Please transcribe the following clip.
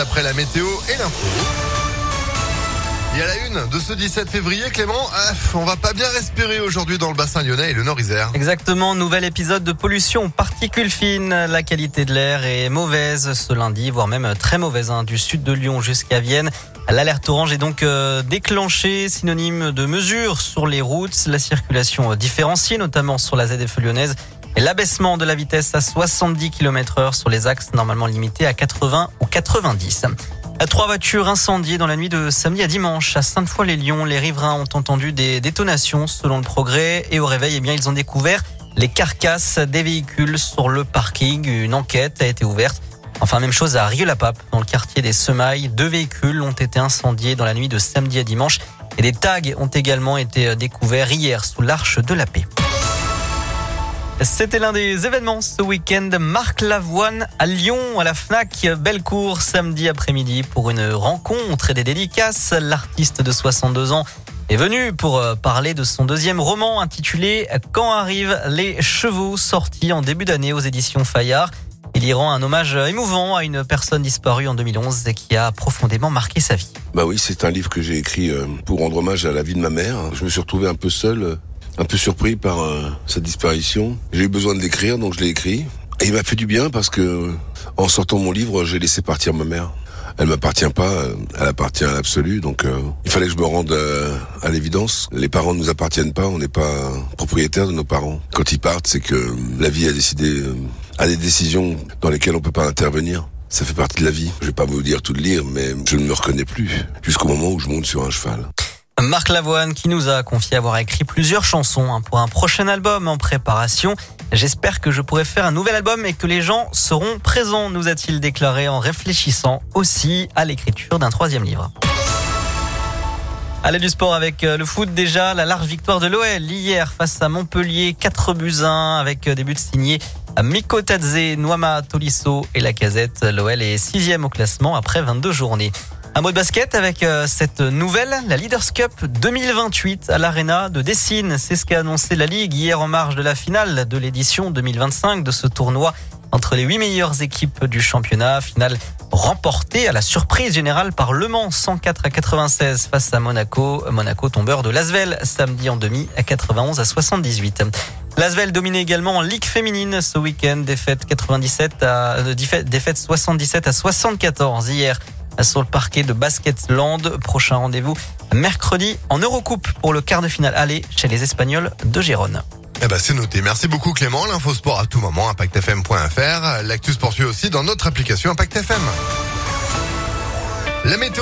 après la météo et l'info. Et à la une de ce 17 février, Clément, on va pas bien respirer aujourd'hui dans le bassin lyonnais et le Nord-Isère. Exactement, nouvel épisode de pollution, particules fines. La qualité de l'air est mauvaise ce lundi, voire même très mauvaise, du sud de Lyon jusqu'à Vienne. L'alerte orange est donc déclenchée, synonyme de mesures sur les routes. La circulation différenciée, notamment sur la ZFE lyonnaise. Et l'abaissement de la vitesse à 70 km/h sur les axes normalement limités à 80 ou 90. 3 voitures incendiées dans la nuit de samedi à dimanche à Sainte-Foy-les-Lyons. Les riverains ont entendu des détonations selon le Progrès et au réveil, ils ont découvert les carcasses des véhicules sur le parking. Une enquête a été ouverte. Enfin, même chose à Rieux-la-Pape, dans le quartier des Semailles. 2 véhicules ont été incendiés dans la nuit de samedi à dimanche et des tags ont également été découverts hier sous l'Arche de la Paix. C'était l'un des événements ce week-end. Marc Lavoine à Lyon, à la Fnac Bellecour, samedi après-midi pour une rencontre et des dédicaces. L'artiste de 62 ans est venu pour parler de son deuxième roman intitulé « Quand arrivent les chevaux », sorti en début d'année aux éditions Fayard. Il y rend un hommage émouvant à une personne disparue en 2011 et qui a profondément marqué sa vie. Bah oui, c'est un livre que j'ai écrit pour rendre hommage à la vie de ma mère. Je me suis retrouvé un peu seul, un peu surpris par sa disparition. J'ai eu besoin de l'écrire, donc je l'ai écrit. Et il m'a fait du bien parce que, en sortant mon livre, j'ai laissé partir ma mère. Elle m'appartient pas, elle appartient à l'absolu, donc il fallait que je me rende à l'évidence. Les parents ne nous appartiennent pas, on n'est pas propriétaire de nos parents. Quand ils partent, c'est que la vie a décidé à des décisions dans lesquelles on peut pas intervenir. Ça fait partie de la vie. Je vais pas vous dire tout le lire, mais je ne me reconnais plus jusqu'au moment où je monte sur un cheval. Marc Lavoine qui nous a confié avoir écrit plusieurs chansons pour un prochain album en préparation. J'espère que je pourrai faire un nouvel album et que les gens seront présents, nous a-t-il déclaré en réfléchissant aussi à l'écriture d'un 3e livre. Allez du sport avec le foot déjà, la large victoire de l'OL hier face à Montpellier, 4-1 avec des buts signés à Miko Tadze, Noama Tolisso et Lacazette. L'OL est 6e au classement après 22 journées. Un mot de basket avec cette nouvelle, la Leaders Cup 2028 à l'Arena de Dessine. C'est ce qu'a annoncé la Ligue hier en marge de la finale de l'édition 2025 de ce tournoi entre les 8 meilleures équipes du championnat. Finale remportée à la surprise générale par Le Mans 104-96 face à Monaco. Monaco tombeur de l'Asvel samedi en demi à 91-78. L'Asvel dominait également en Ligue féminine ce week-end. Défaite 77-74 hier sur le parquet de Basketland. Prochain rendez-vous mercredi en Eurocoupe pour le quart de finale aller chez les Espagnols de Gérone. C'est noté. Merci beaucoup Clément. L'info sport à tout moment, ImpactFM.fr. L'actu se poursuit aussi dans notre application Impact FM. La météo.